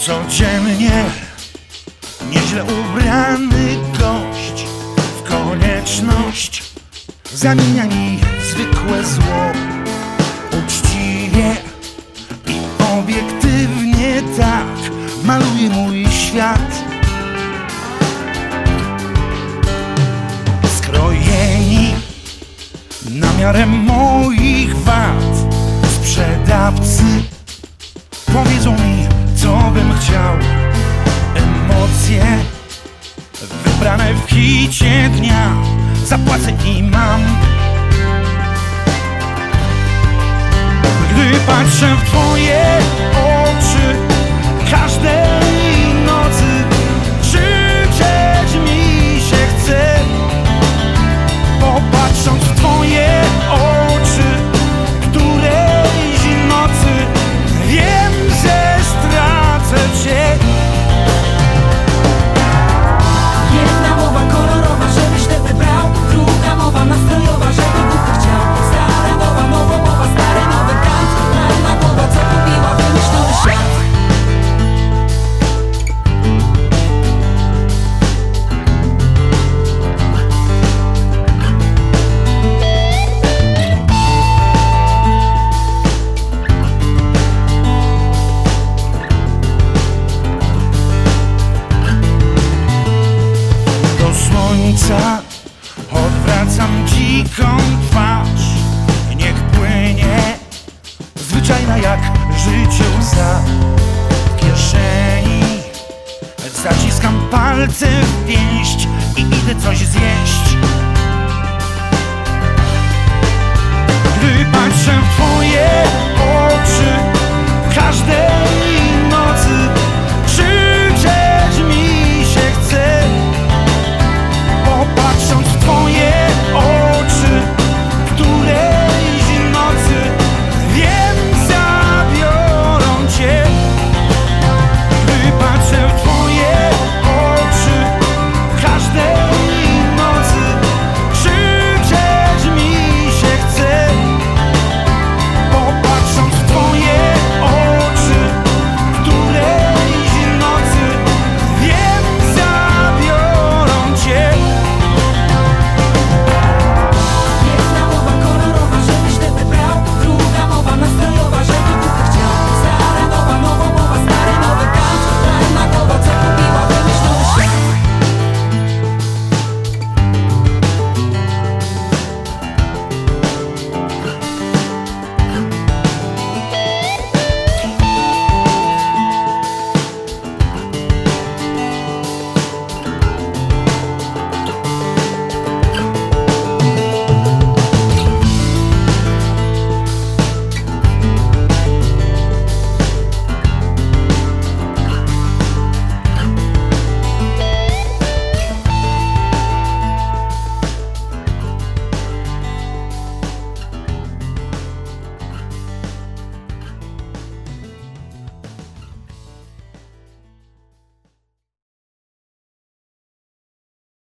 Codziennie nieźle ubrany gość w konieczność zamienia mi zwykłe zło. Uczciwie i obiektywnie tak maluje mój świat. Skrojeni na miarę moich wad sprzedawcy powiedzą mi, co bym chciał. Emocje wybrane w hicie dnia zapłacę i mam. Gdy patrzę w twoje oczy każdej nocy, krzyczeć mi się chce. Popatrząc w twoje oczy którejś nocy, wiem, że stracę cię. Jedna mowa kolorowa, żebyś ty wybrał. Druga mowa nastrojowa, żeby buty chciał. Stara mowa, nowa mowa, stary nowy kant. Marna mowa, co kupiła wymyślony świat. Odwracam dziką twarz, niech płynie zwyczajna jak życie łza. W kieszeni zaciskam palce w pięść i idę coś zjeść.